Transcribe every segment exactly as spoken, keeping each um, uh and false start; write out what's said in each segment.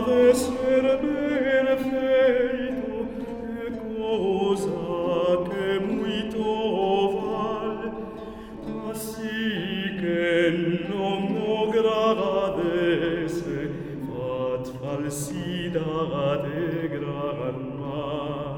d'esser ben feito è cosa che muito val, ma sì che non mo gradesse fat falsidade gran mal.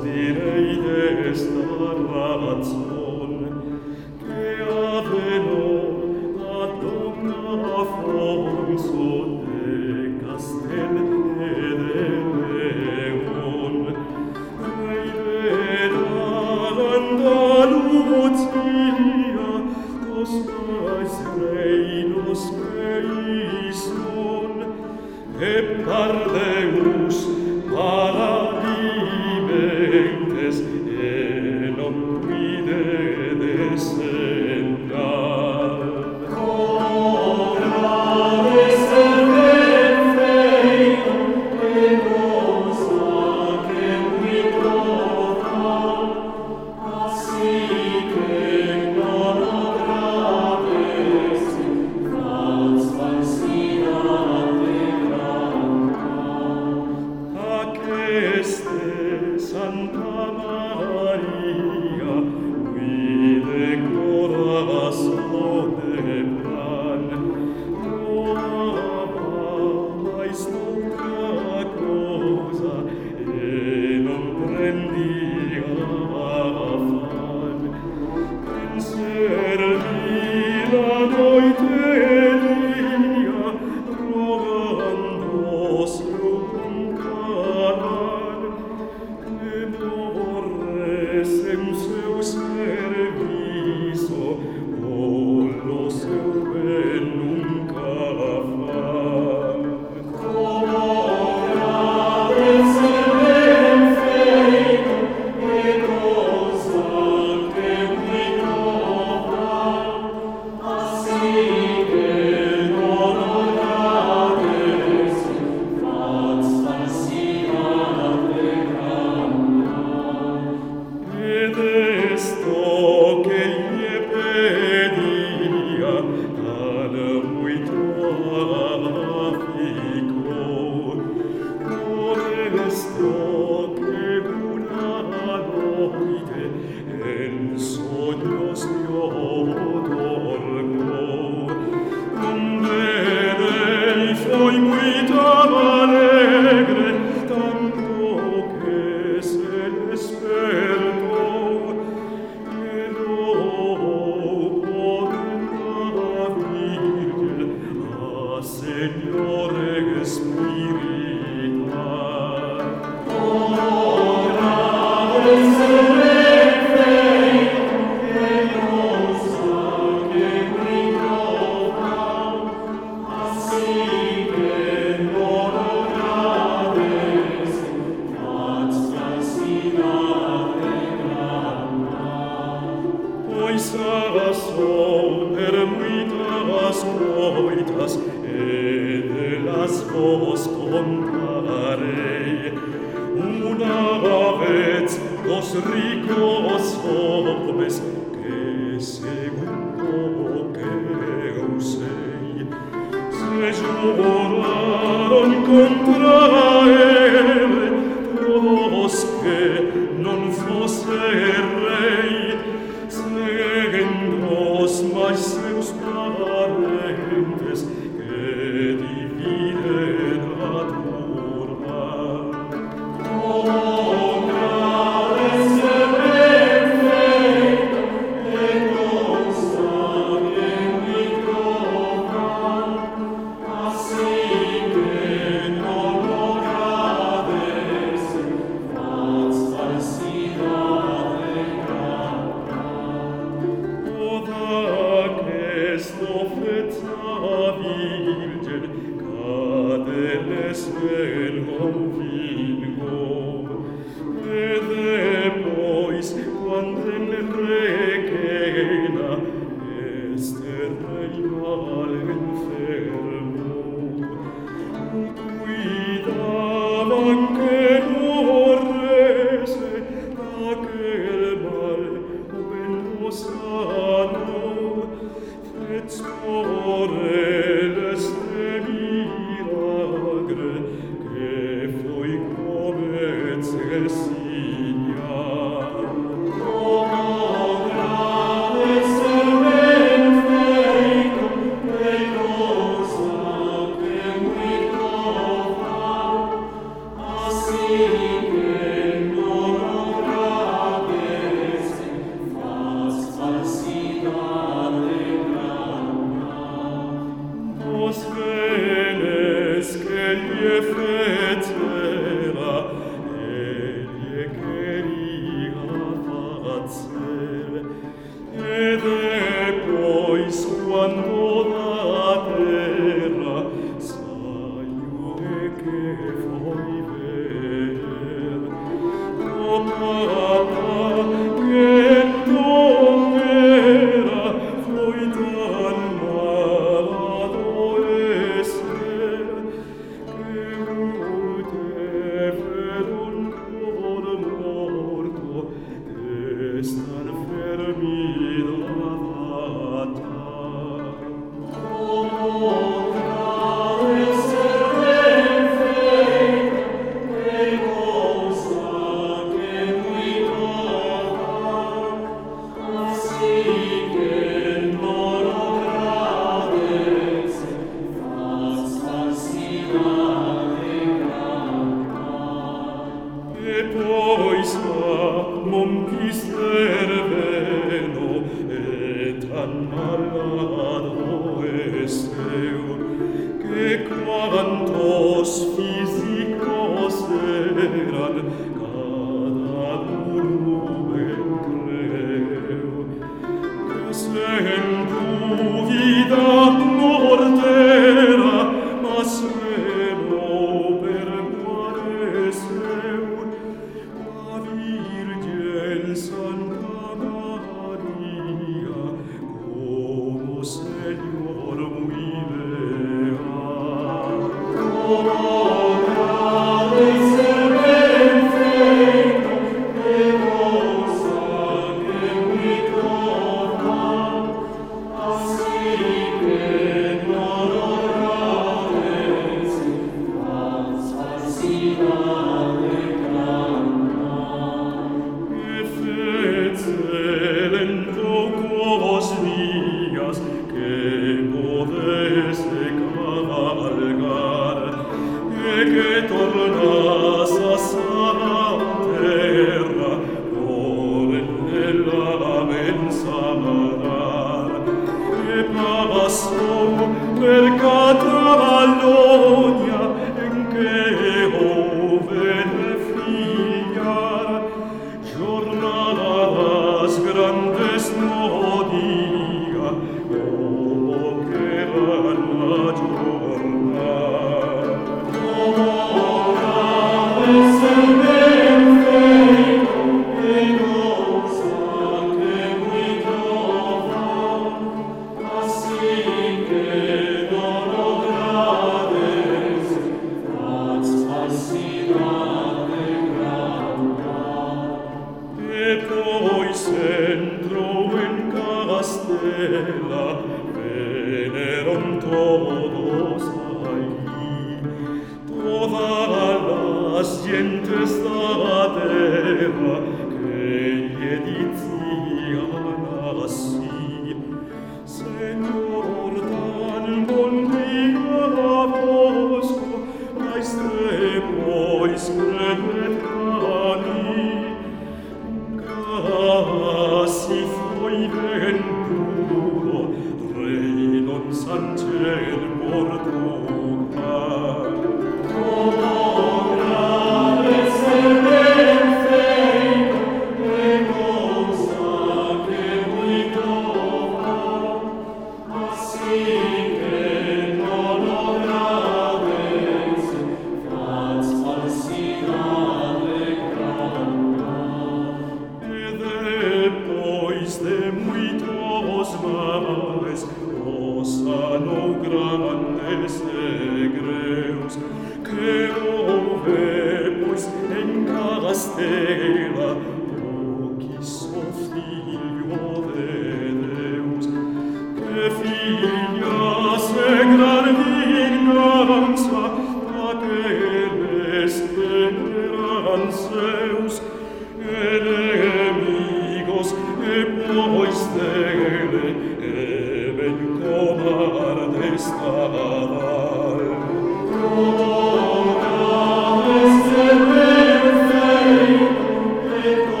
Amen.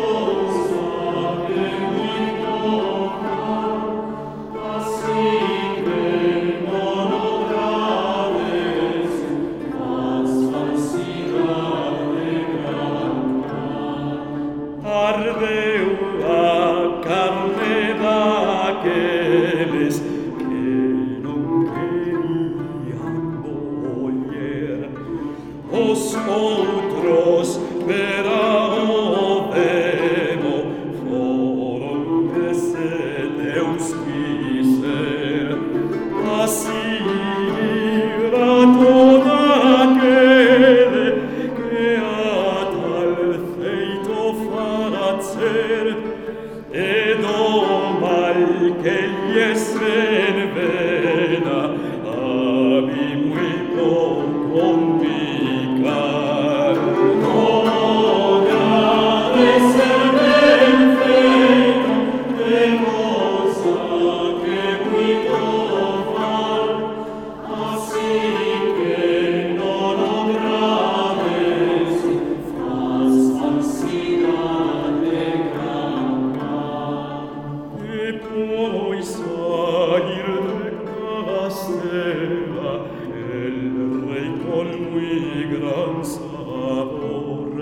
os outros peravemo forum esse Deus quiser passira toda aquele que a tal feito fazer ed o mal che gli essen vena abi muy poco complicar toda esser ben feita de cosa che muy toval así que non obraves fas falsidade e poi salir de castella el rey con muy gran sabor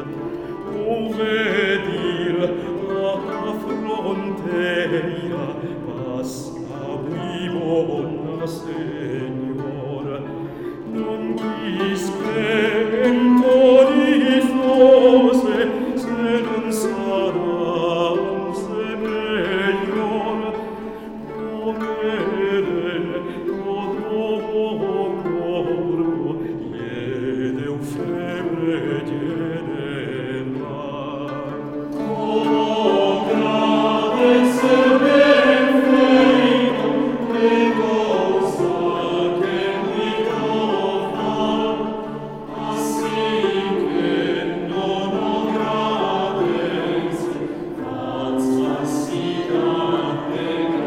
uvedir a fronteira passa muy bona señora non discrento di fose se non sarà un se melior Omeren todo corpo iede u febre generà o grave se ben feito e cosa che mi toval así che non obraves faz falsidade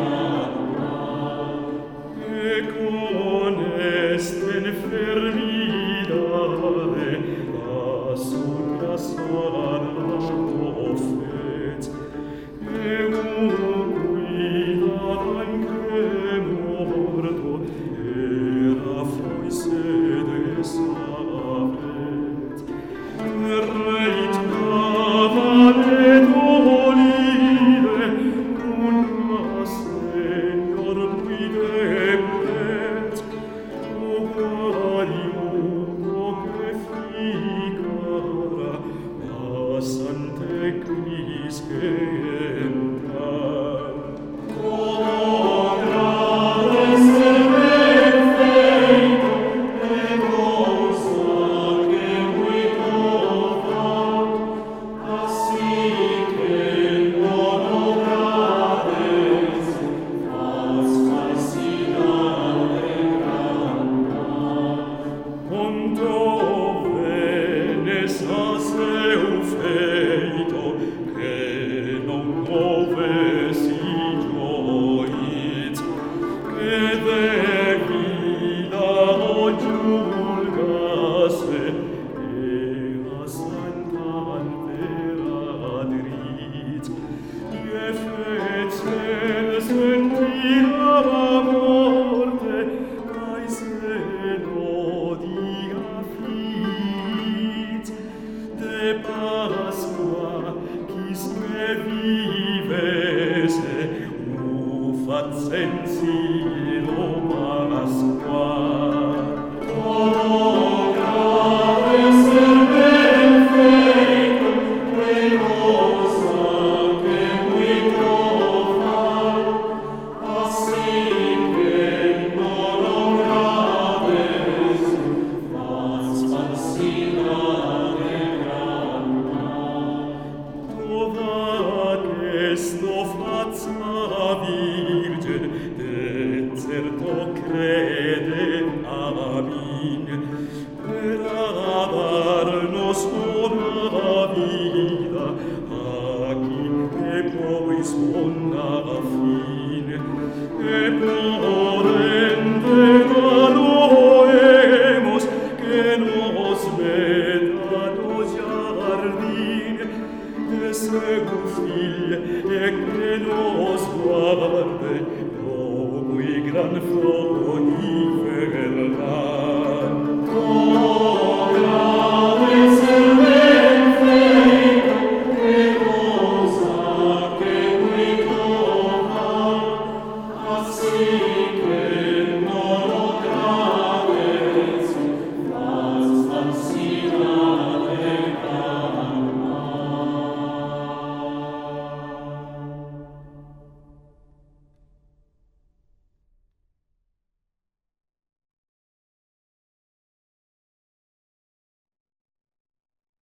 e con este enfermidade a sopra sana offet e uida anche morto era foi sede savet reit cavale dolide un señor guidebet o guariuno che ficara a sante cris che entrar o grave se ben feito e cosa che muy toval así que non obraves fas falsidade Quanto venes a seu feito che non povesi gioit che devila o giulgasse e a santan veradrit e fecen sentir a morte ai seno di afflit de Pasqua quis me vivese u facensi lo Pasqua o grave ser ben feito e cosa che muy toval así que non obraves fas falsidade toda questo faccia virgen de certo crede amin per darnos una vida a chi che poi sponda a fin e por ende loemos que nos meta nos jardín de seu fill e que nos guarde o muy gran flor